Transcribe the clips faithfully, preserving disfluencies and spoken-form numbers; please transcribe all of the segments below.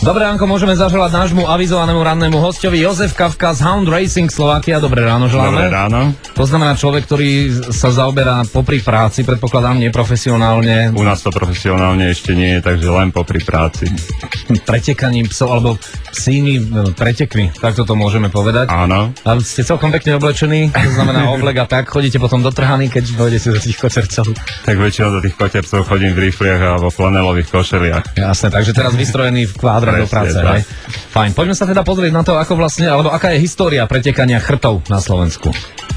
Dobré ránko môžeme zaželať nášmu avizovanému rannému hostovi Jozef Kafka z Hound Racing Slovakia. Dobré ráno želáme. Dobré ráno. To znamená človek, ktorý sa zaoberá popri práci, predpokladám neprofesionálne. U nás to profesionálne ešte nie je, takže len popri práci. Pretekaním psov, alebo psími pretekmi, takto to môžeme povedať. Áno. A ste celkom pekne oblečení, to znamená oblek a tak, chodíte potom do trhaní, keď dojdete do tých kotercov. Tak väčšinou do tých kotercov chodím v rifliach a vo flanelových košeliach. Jasné, takže teraz vystrojený v kvádre do práce, hej? Fajn, poďme sa teda pozrieť na to, ako vlastne, alebo aká je história pretekania chrtov na Slovensku.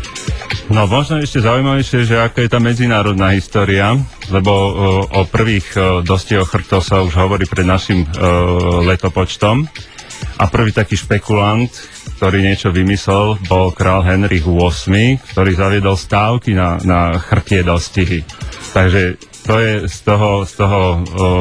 No možno ešte zaujímavejšie, že aká je tá medzinárodná história, lebo o, o prvých o, dostihoch chrtov sa už hovorí pred našim o, letopočtom. A prvý taký špekulant, ktorý niečo vymyslel, bol král Henrich ôsmy, ktorý zaviedol stávky na, na chrtie dostihy. Takže to je z toho, z toho o,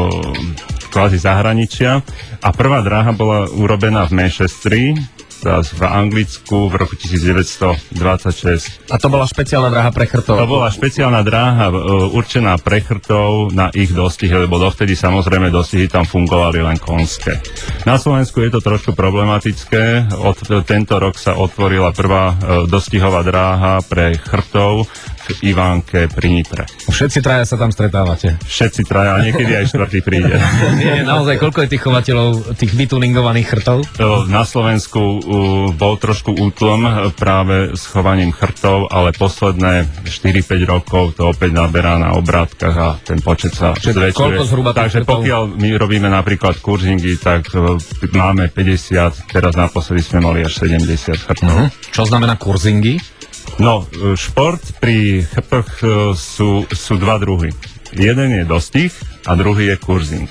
kvázi zahraničia. A prvá dráha bola urobená v Manchestri, v Anglicku v roku devätnásťstodvadsaťšesť. A to bola špeciálna dráha pre chrtov? To bola špeciálna dráha určená pre chrtov na ich dostihy, lebo dovtedy samozrejme dostihy tam fungovali len konské. Na Slovensku je to trošku problematické. Od tento rok sa otvorila prvá dostihová dráha pre chrtov v Ivánke pri Nitre. Všetci traja sa tam stretávate? Všetci traja, a niekedy aj štvrtý príde. Nie, naozaj, koľko je tých chovateľov, tých vytuningovaných chrtov? Na Slovensku uh, bol trošku útlom práve s chovaním chrtov, ale posledné štyri päť rokov to opäť naberá na obrátkach a ten počet sa zväčšuje. Koľko zhruba Takže chrtov? Pokiaľ my robíme napríklad kurzingy, tak uh, máme päťdesiat, teraz naposledy sme mali až sedemdesiat chrtov. Uh-huh. Čo znamená kurzingy? No, šport pri chrtoch sú, sú dva druhy. Jeden je dostih a druhý je kurzing.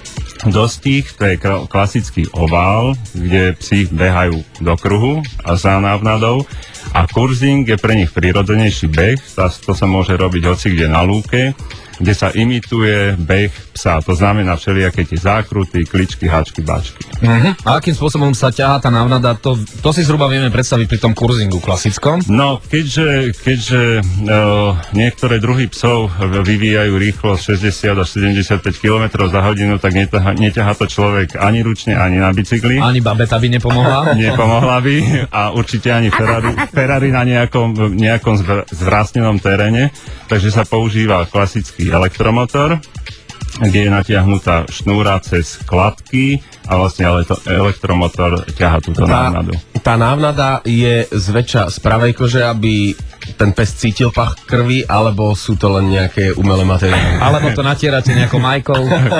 Dostih to je klasický ovál, kde psi behajú do kruhu a za návnadou. A kurzing je pre nich prirodzenejší beh, to sa môže robiť hocikde na lúke, kde sa imituje beh psa. To znamená všelijaké tie zákruty, kličky, háčky, báčky. Uh-huh. A akým spôsobom sa ťahá tá návnada? To, to si zhruba vieme predstaviť pri tom kurzingu klasickom? No, keďže, keďže uh, niektoré druhy psov vyvíjajú rýchlosť šesťdesiat až sedemdesiatpäť kilometrov za hodinu, tak neťahá, neťahá to človek ani ručne, ani na bicykli. Ani babeta by nepomohla? Nepomohla by a určite ani Ferrari, Ferrari na nejakom, nejakom zvrásnenom teréne. Takže sa používa klasický elektromotor, kde je natiahnutá šnúra cez kladky a vlastne ale to elektromotor ťaha túto tá, návnadu. Tá návnada je zväčša z pravej kože, aby ten pes cítil pach krvi, alebo sú to len nejaké umelé materiály? Alebo to natierate nejakou majkou?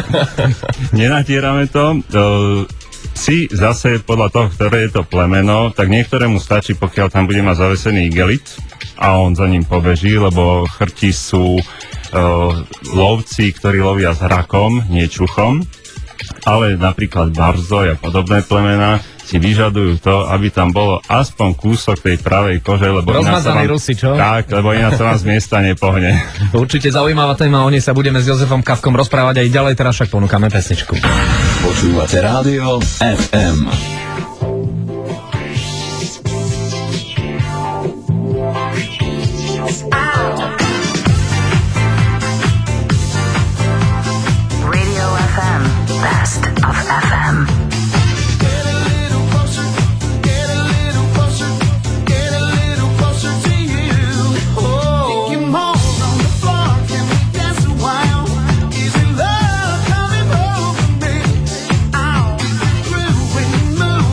Nenatierame to. Si zase podľa toho, ktoré je to plemeno, tak niektorému stačí, pokiaľ tam bude mať zavesený igelit a on za ním pobeží, lebo chrti sú Uh, lovci, ktorí lovia s hrakom, nie čuchom, ale napríklad barzoj a podobné plemená si vyžadujú to, aby tam bolo aspoň kúsok tej pravej kože, lebo iná sa vám, Rusi, čo? Tak, lebo iná sa vám z miesta nepohne. Určite zaujímavá téma, o nej sa budeme s Jozefom Kafkom rozprávať aj ďalej, teraz však ponúkame pesničku. Počúvate rádio ef em. Best of ef em. Move.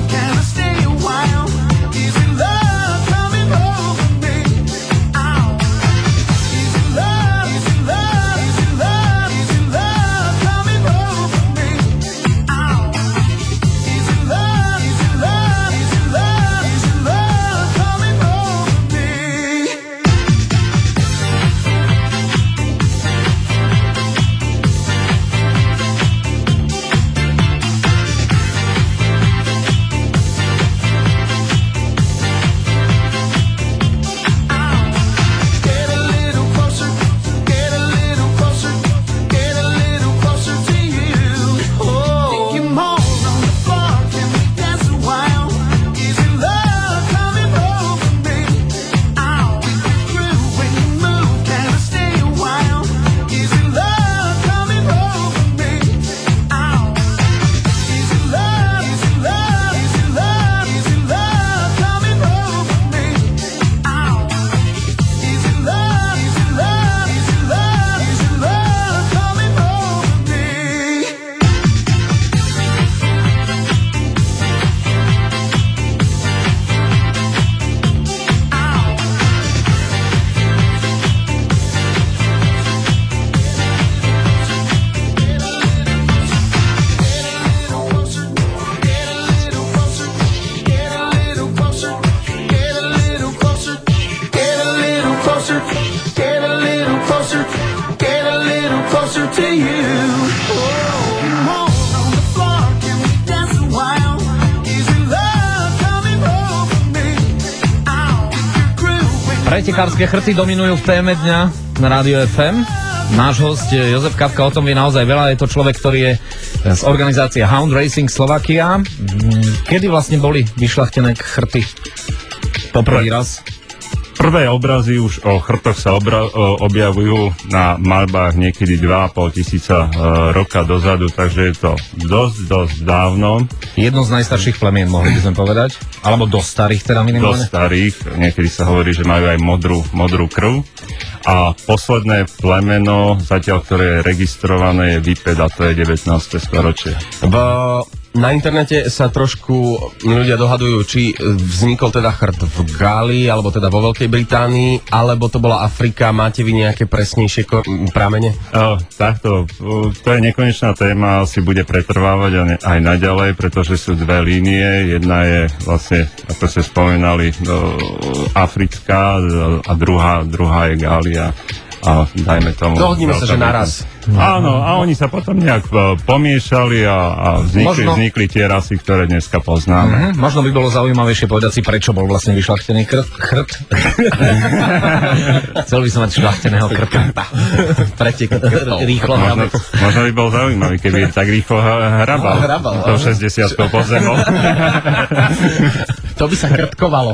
you. Oh, come on the floor, can we dance a while? Is your love coming home for me? Ow, you're grooving. Pretekárske chrty dominujú v téme dňa na Rádiu ef em. Náš host Jozef Katka o tom vie naozaj veľa. Je to človek, ktorý je z organizácie Hound Racing Slovakia. Kedy vlastne boli vyšľachtené chrty poprvý raz? Prvé obrazy už o chrtoch sa obra- objavujú na maľbách niekedy dva a pol tisíca uh, roka dozadu, takže je to dosť, dosť dávno. Jedno z najstarších plemien, mohli by sme povedať. Alebo dosť starých teda minimálne. Dosť starých, niekedy sa hovorí, že majú aj modrú, modrú krv. A posledné plemeno, zatiaľ ktoré je registrované, je Viped, a to je devätnáste storočie. V, na internete sa trošku ľudia dohadujú, či vznikol teda chrt v Gálii, alebo teda vo Veľkej Británii, alebo to bola Afrika. Máte vy nejaké presnejšie ko- pramene? O, takto, o, to je nekonečná téma, asi bude pretrvávať aj, aj naďalej, pretože sú dve línie. Jedna je vlastne, ako ste spomínali, o, africká a druhá, druhá je Gália. A dajme tomu... Dohodníme sa, že naraz. Áno, a oni sa potom nejak uh, pomiešali a, a vznikli, Možno... vznikli tie rasy, ktoré dneska poznáme. Mm-hmm. Možno by bolo zaujímavejšie povedať si, prečo bol vlastne vyšľachtený chr- chrt. Chcel by som mať šľachteného krta. Pretek rýchlo Možno, možno by bol zaujímavý, keby tak rýchlo hrabal. Hrabal, To šesťdesiatkou pod zemou. To by sa krtkovalo.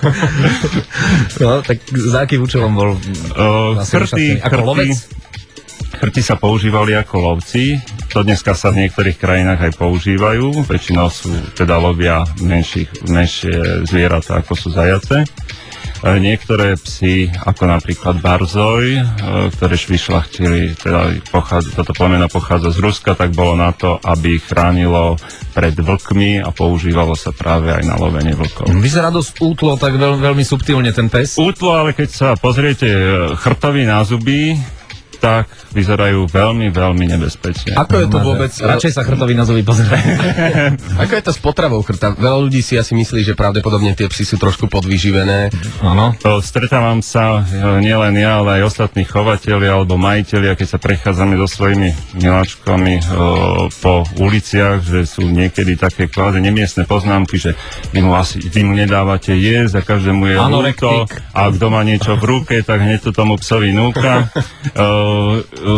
No, tak za akým účelom bol Uh, vlastne chrty, vyšľachtený? Ako lovec? Chrty sa používali ako lovci. To dneska sa v niektorých krajinách aj používajú. Väčšinou sú, teda lovia menších, menšie zvieratá, ako sú zajace. Niektoré psy, ako napríklad barzoj, ktoré vyšľachtili, teda pochádza, toto plemeno pochádza z Ruska, tak bolo na to, aby chránilo pred vlkmi a používalo sa práve aj na lovenie vlkov. Vyzerá dosť útlo, tak veľ, veľmi subtilne ten pes. Útlo, ale keď sa pozriete chrtový názuby, tak vyzerajú veľmi, veľmi nebezpečne. Ako je to vôbec... Radšej sa chrtovi na zuby pozerajú. Ako je to s potravou chrta? Veľa ľudí si asi myslí, že pravdepodobne tie psy sú trošku podvyživené. Áno. Stretávam sa nielen ja, ale aj ostatní chovateľi alebo majiteľia, keď sa prechádzame so svojimi miláčkami o, po uliciach, že sú niekedy také kvázi nemiestne poznámky, že vy mu asi vy mu nedávate jesť a každému je ľúto a kto má niečo v ruke, tak hneď to tomu psovi núka. Uh, uh,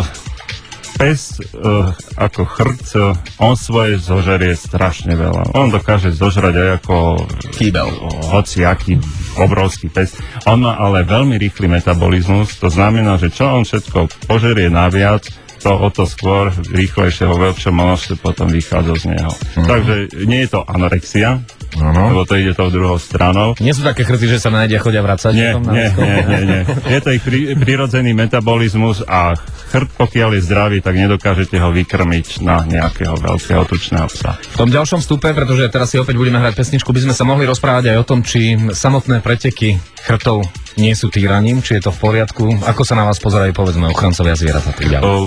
pes uh, ako chrt, uh, on svoje zožerie strašne veľa. On dokáže zožrať aj ako Kýbel. hociaký obrovský pes. On má ale veľmi rýchly metabolizmus, to znamená, že čo on všetko požerie naviac, to o to skôr rýchlejšie vo veľčom množstve potom vychádza z neho. Mm. Takže nie je to anorexia, Ano. lebo to ide tou druhou stranou. Nie sú také chrty, že sa najedia, chodia vracať? Nie, nie, nie, nie, nie. Je to ich pri, prirodzený metabolizmus a chrt, pokiaľ je zdravý, tak nedokážete ho vykrmiť na nejakého veľkého tučného psa. V tom ďalšom vstupe, pretože teraz si opäť budeme hrať pesničku, by sme sa mohli rozprávať aj o tom, či samotné preteky chrtov nie sú týraním, či je to v poriadku, ako sa na vás pozerajú, povedzme, ochrancovia zvierat a tak ďalej. O,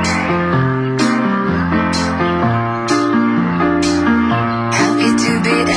Happy to be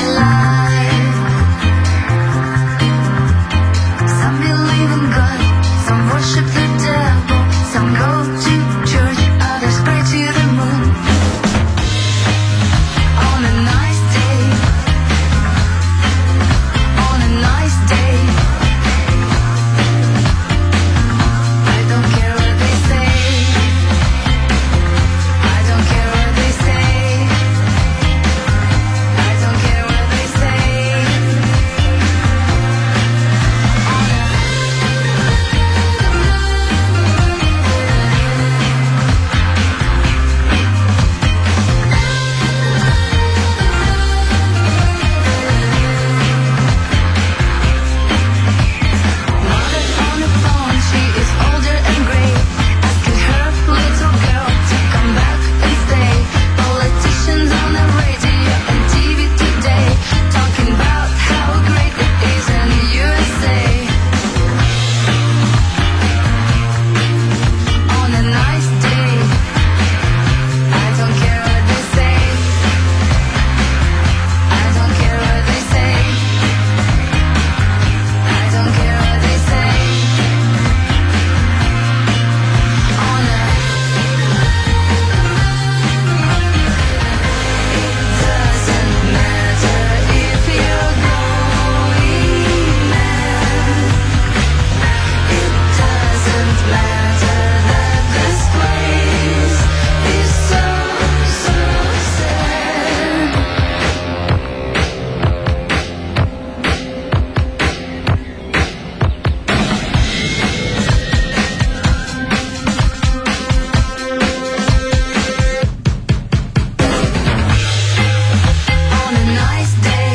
matter that this place is so, so sad. On a nice day,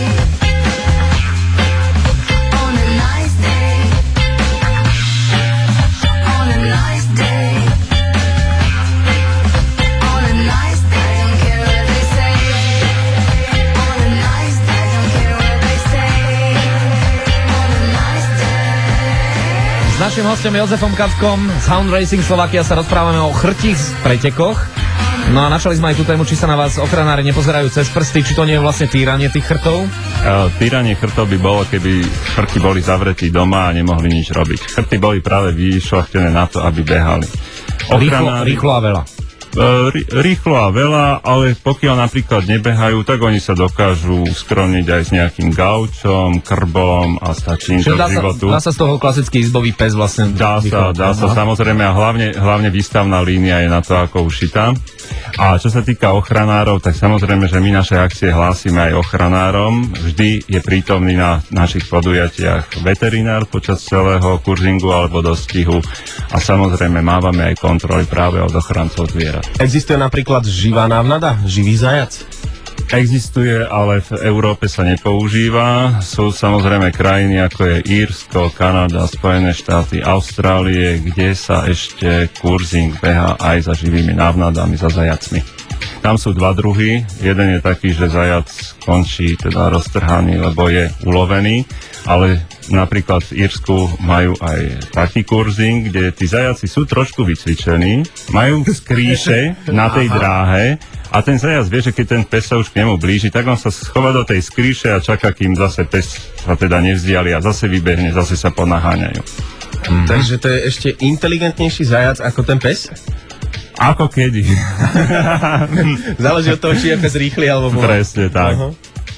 on a nice day, on a nice day, on a nice day, don't care what they say. On a nice day, don't care what they say. On a nice day. S našim hostom Jozefom Kackom z Hound Racing Slovakia sa rozprávame o chrtích pretekoch. No a načali sme aj tú tému, či sa na vás ochranári nepozerajú cez prsty, či to nie je vlastne týranie tých chrtov. Uh, týranie chrtov by bolo, keby chrty boli zavretí doma a nemohli nič robiť. Chrty boli práve vyšľachtené na to, aby behali. Rýchlo, rýchlo a veľa. Uh, rý- rýchlo a veľa, ale pokiaľ napríklad nebehajú, tak oni sa dokážu uskromniť aj s nejakým gaučom, krbom a stačí im to Čiže dá k sa, životu. dá sa z toho klasický izbový pes vlastne Dá sa, vychovať. dá sa, Aha. samozrejme, a hlavne, hlavne výstavná línia je na to ako ušitá. A čo sa týka ochranárov, tak samozrejme, že my naše akcie hlásime aj ochranárom. Vždy je prítomný na našich podujatiach veterinár počas celého kurzingu alebo dostihu a samozrejme mávame aj kontroly práve od ochrancov zvierat. Existuje napríklad živá návnada, živý zajac? Existuje, ale v Európe sa nepoužíva. Sú samozrejme krajiny ako je Írsko, Kanada, Spojené štáty, Austrálie, kde sa ešte kurzing beha aj za živými návnadami, za zajacmi. Tam sú dva druhy. Jeden je taký, že zajac končí teda roztrhaný, lebo je ulovený, ale napríklad v Írsku majú aj taký kurzing, kde tí zajaci sú trošku vycvičení, majú skríše na tej dráhe a ten zajac vie, že keď ten pes sa už k nemu blíži, tak on sa schová do tej skríše a čaká, kým zase pes sa teda nevzdiali a zase vybehne, zase sa ponaháňajú. Mm-hmm. Takže to je ešte inteligentnejší zajac ako ten pes? Ako kedy. Záleží od toho, či je pes rýchly alebo pomalý. Presne tak. Aha.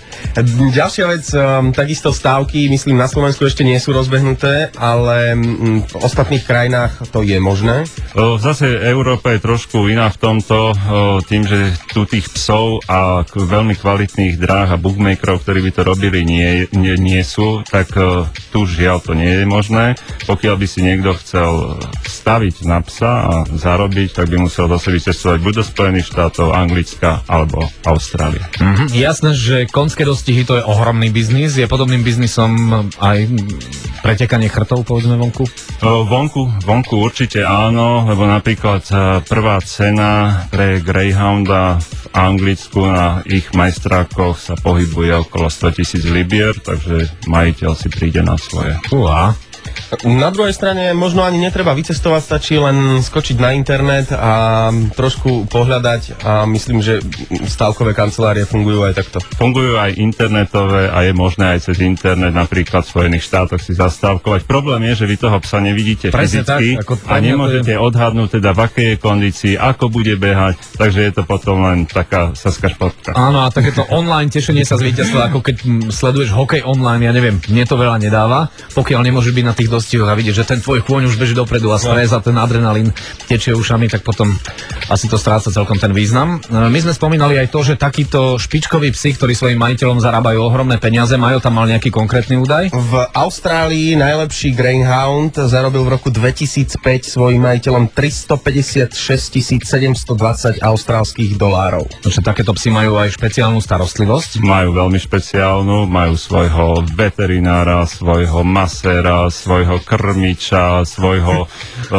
Ďalšia vec, um, takisto stávky, myslím, na Slovensku ešte nie sú rozbehnuté, ale um, v ostatných krajinách to je možné. O, Zase Európa je trošku iná v tomto, o, tým, že tu tých psov a k- veľmi kvalitných dráh a bookmakerov, ktorí by to robili, nie, nie, nie sú, tak o, tu žiaľ to nie je možné. Pokiaľ by si niekto chcel staviť na psa a zarobiť, tak by musel zase vycestovať buď do Spojených štátov, Anglicka alebo Austrálie. Mhm. Jasné, že konské dostihy to je ohromný biznis. Je podobným biznisom aj pretekanie chrtov, povedzme vonku? O, Vonku, vonku určite áno, lebo napríklad e, prvá cena pre Greyhounda v Anglicku na ich majstrákoch sa pohybuje okolo stotisíc libier, takže majiteľ si príde na svoje. Uha. Na druhej strane možno ani netreba vycestovať, stačí len skočiť na internet a trošku pohľadať a myslím, že stávkové kancelárie fungujú aj takto. Fungujú aj internetové a je možné aj cez internet napríklad v Spojených štátoch si zastávkovať. Problém je, že vy toho psa nevidíte Presne fyzicky tak, ako a nemôžete je... odhadnúť teda v akej je kondícii, ako bude behať, takže je to potom len taká saská špotka. Áno, a takéto online tešenie sa z víťazstva, ako keď m, sleduješ hokej online, ja neviem, mne to veľa nedáva, pokiaľ nemôžeš byť na tých dostihoch a vidíš, že ten tvoj kôň už beží dopredu a stres a ten adrenalín tečie ušami, tak potom asi to stráca celkom ten význam. E, My sme spomínali aj to, že takíto špičkoví psi, ktorí svojim majiteľom zarábajú ohromné peniaze, majú tam mal nejaký konkrétny údaj? V Austrálii najlepší Greyhound zarobil v roku dvetisícpäť svojim majiteľom tristopäťdesiatšesť tisíc sedemstodvadsať austrálskych dolárov. Takže takéto psi majú aj špeciálnu starostlivosť. Majú veľmi špeciálnu, majú svojho veterinára, svojho maséra, svojho krmiča, svojho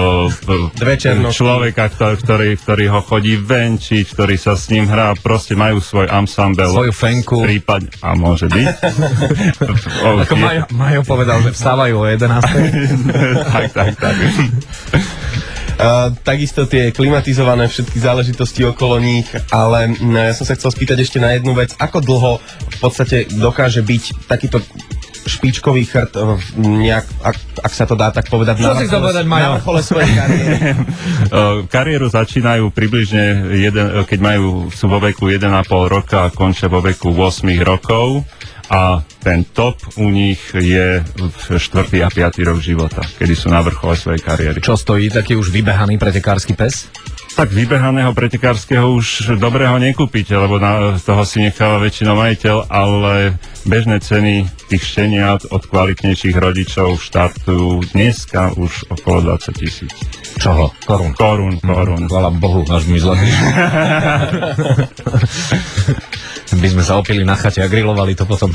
uh, Dve černošky. človeka, ktorý, ktorý ho chodí venčiť, ktorý sa s ním hrá, proste majú svoj ansambel. Svoju fenku. Prípad, a môže byť. O, Ako je- Majo, Majo povedal, že vstávajú o jedenástej. tak, tak, tak. Uh, takisto tie klimatizované všetky záležitosti okolo nich, ale no, ja som sa chcel spýtať ešte na jednu vec. Ako dlho v podstate dokáže byť takýto špičkový chrt, uh, nejak, ak, ak sa to dá tak povedať, Čo si chcel povedať, Majo? na vrchole svojej kariéry? Uh, kariéru začínajú približne, jeden, keď majú, sú vo veku jeden a pol roka a končia vo veku osem rokov. a ten top u nich je v štvrtý a piatý rok života, kedy sú na vrchole svojej kariéry. Čo stojí taký už vybehaný pretekársky pes? Tak vybehaného pretekárskeho už dobrého nekúpite, lebo na toho si necháva väčšinou majiteľ, ale bežné ceny tých šteniat od kvalitnejších rodičov štartujú dneska už okolo dvadsať tisíc. Čoho? Korún. Korún, korún. Chvála Bohu, až mi zle. By sme sa opili na chate a grilovali to potom.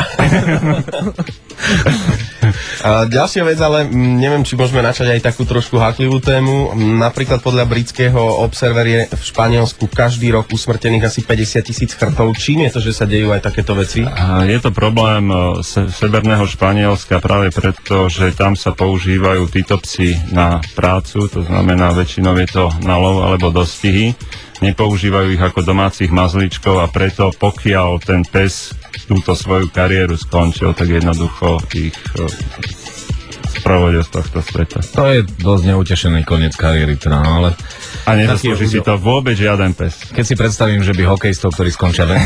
A ďalšia vec, ale m, neviem, či môžeme načať aj takú trošku háklivú tému. M, Napríklad podľa britského Observer je v Španielsku každý rok usmrtených asi päťdesiat tisíc chrtov. Čím je to, že sa dejú aj takéto veci? A je to problém e, se, severného Španielska práve preto, že tam sa používajú títo psi na prácu, to znamená väčšinou je to na lov alebo dostihy. Nepoužívajú ich ako domácich mazlíčkov a preto pokiaľ ten pes túto svoju kariéru skončil, tak jednoducho ich e, sprovodil z tohto sveta. To je dosť neutešený koniec kariéry, teda, no, ale... A nezaslúži si to vôbec žiaden pes. Keď si predstavím, že by hokejistov, ktorí skončia ven.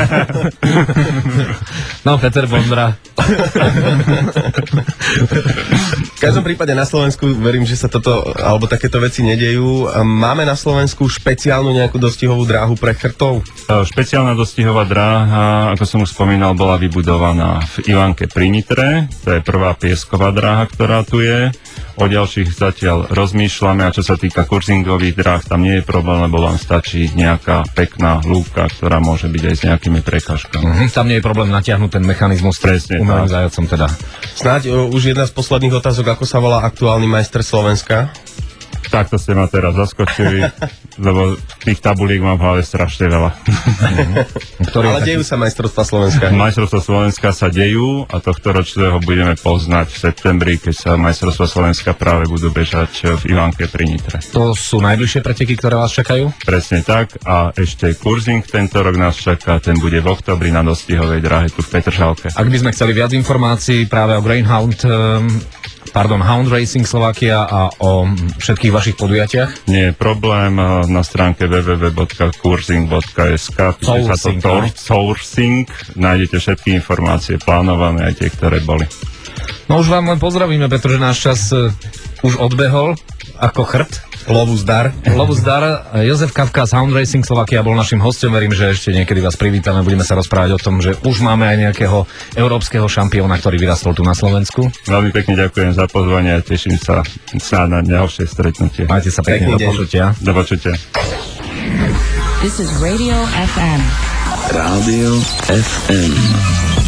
No, Peter Bondra. V každom prípade na Slovensku verím, že sa toto, alebo takéto veci nedejú. Máme na Slovensku špeciálnu nejakú dostihovú dráhu pre chrtov? E, Špeciálna dostihová dráha, ako som už spomínal, bola vybudovaná v Ivanke pri Nitre. To je prvá piesková dráha, ktorá tu je. O ďalších zatiaľ rozmýšľame, a čo sa týka kurzingových dráh, tam nie je problém, lebo vám stačí nejaká pekná lúka, ktorá môže byť aj s nejakými prekážkami. Mhm, tam nie je problém natiahnuť ten mechanizmus Presne umelým tak. zajacom teda. Snáď o, už jedna z posledných otázok, ako sa volá aktuálny majster Slovenska? Takto ste ma teraz zaskočili, lebo tých tabuliek mám v hlave strašne veľa. Ktorý Ale je taký- dejú sa majstrovstvá Slovenska. Majstrovstvá Slovenska sa dejú a tohto ročného budeme poznať v septembri, keď sa majstrovstvá Slovenska práve budú bežať v Ivanke pri Nitre. To sú najbližšie preteky, ktoré vás čakajú? Presne tak a ešte kurzing tento rok nás čaká, ten bude v oktobri na dostihovej dráhe tu v Petržalke. Ak by sme chceli viac informácií práve o Greyhound, um, pardon, Hound Racing Slovakia a o všetkých vašich podujatiach? Nie je problém, na stránke w w w bodka kurzing bodka es ka píše sa to Sourcing, tor, no? sourcing, nájdete všetky informácie plánované, aj tie, ktoré boli. No už vám len pozdravíme, pretože náš čas uh, už odbehol ako chrt. Lovu zdar. Lovu zdar. Jozef Kafka z Hound Racing Slovakia bol našim hostom. Verím, že ešte niekedy vás privítame. Budeme sa rozprávať o tom, že už máme aj nejakého európskeho šampióna, ktorý vyrastol tu na Slovensku. Veľmi pekne ďakujem za pozvanie a teším sa snáď na ďalšie stretnutie. Majte sa pekne, Pekný do deň. počutia. Do počutia. This is Radio F M. Rádio ef em.